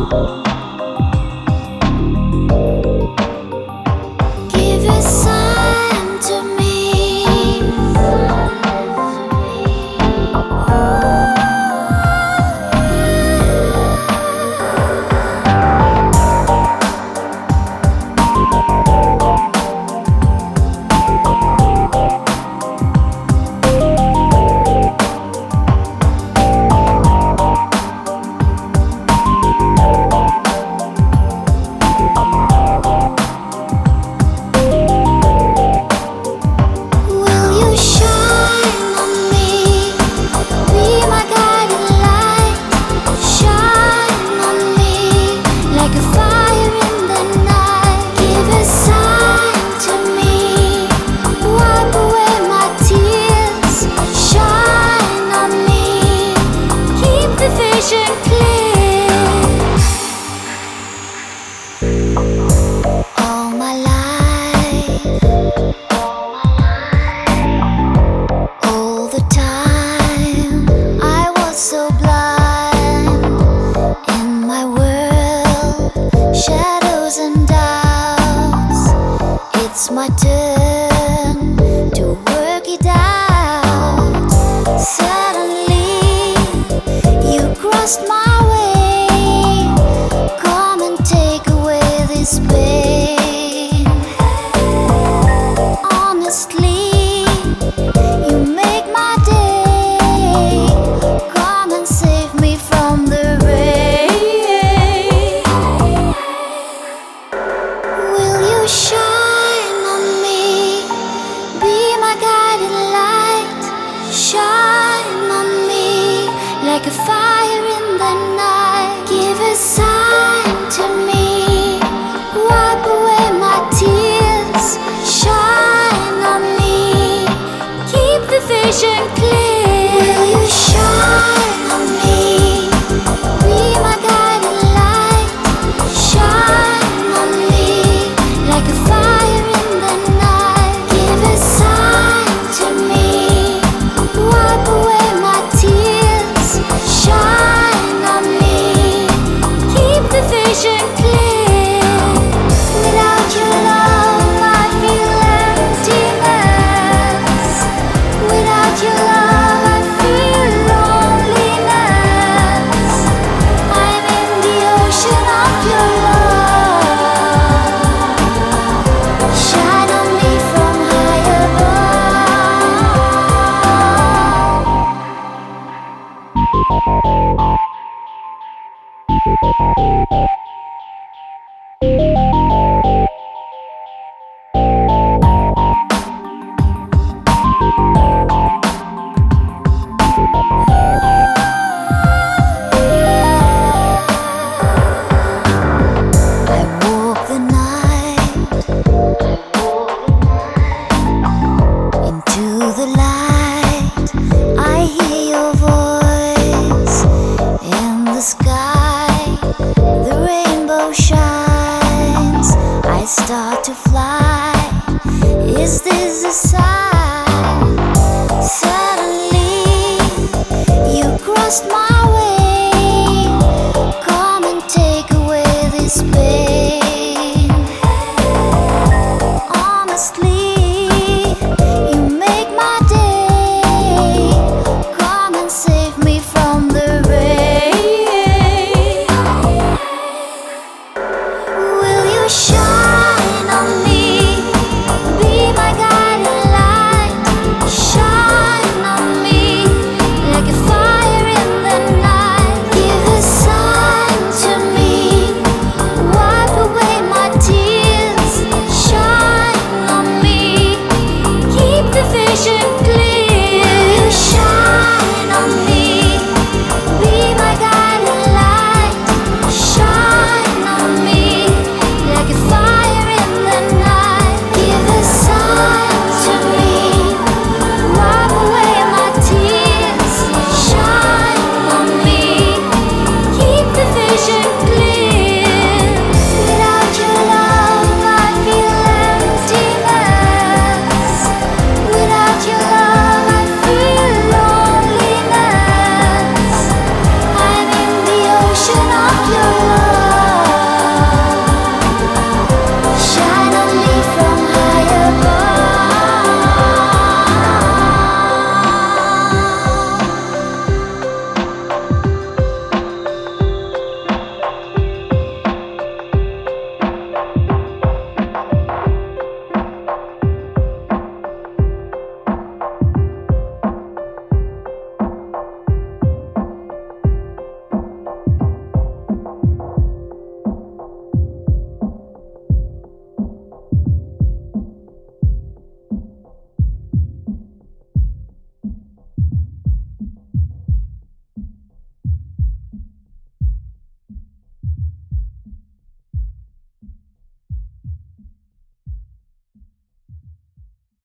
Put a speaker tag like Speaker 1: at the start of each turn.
Speaker 1: It's my turn to work it out. Suddenly, you crossed my way. Come and take away this pain. Honestly, you make my day. Come and save me from the rain. Will you shine? Shine on me like a fire in the night. Give a sign to me, wipe away my tears. Shine on me, keep the vision clear. Will you shine on me, be my guiding light? Shine on me like a fire in the night. Give a sign to me, wipe away my tears. Shine on me, keep the vision clear. Without your love I feel emptiness. Without your love I feel loneliness. I'm in the ocean of your love. Shine on me from high I walk the night into the light. I hear your voice in the sky. The rainbow shines. I start to fly. Is this a sign?